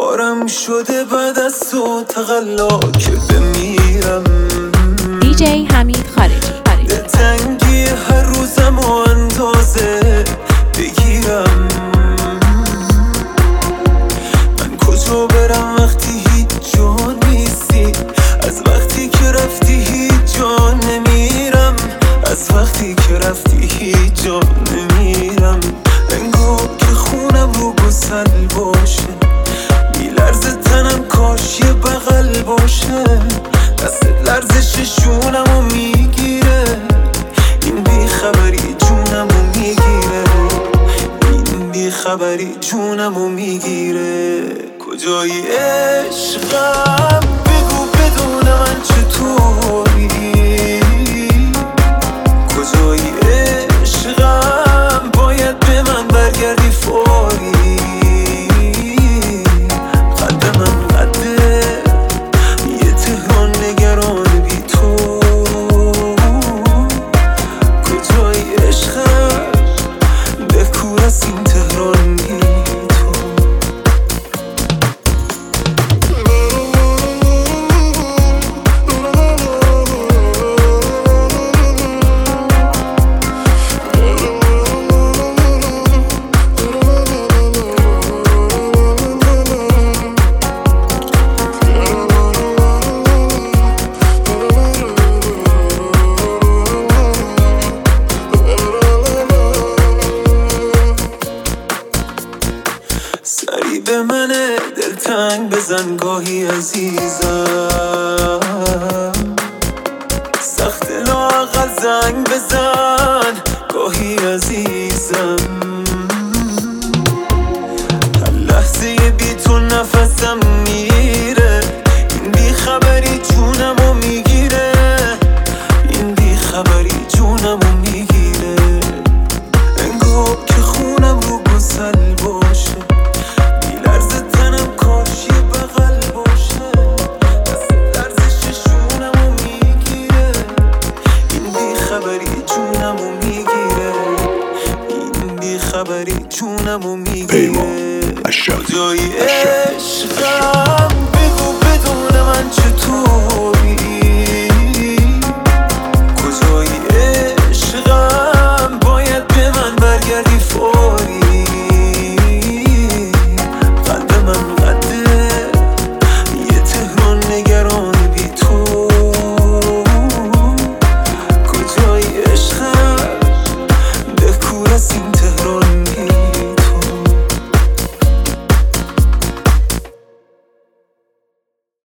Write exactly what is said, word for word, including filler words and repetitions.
بارم شده بعد از تو تقلا که بمیرم. دیجی حمید خارجی. دلتنگی هر روزم و اندازه بگیرم. من کجا برم وقتی هیچ جا نیستی؟ از وقتی که رفتی هیچ جا نمیرم. از وقتی که رفتی هیچ جا نمیرم. انگار که خونم رو گسل باشه، میلرزه تنم کاش یه بغل باشه. دست لرزش شونمو میگیره، این بیخبری جونمو میگیره. این بیخبری جونمو میگیره. کجایی عشقم بگو بدون من چطوری؟ کجایی عشقم باید به من برگردی فوری. قد من قده یه تهران نگران بی تو. کجایی عشقم بکور از این تهران بی تو. سری به منه دلتنگ بزن گاهی عزیزم. سخت لااقل زنگ بزن گاهی عزیزم. هر لحظه بی تو نفسم میره. این بیخبری جونمو میگیره. این بیخبری جونمو میگیره. انگار که خونم رو گسل باشه، میلرزه تنم کاش یه بغل باشه. دست لرزش شونمو میگیره. این بیخبری جونمو میگیره. این بیخبری جونمو میگیره. کجایی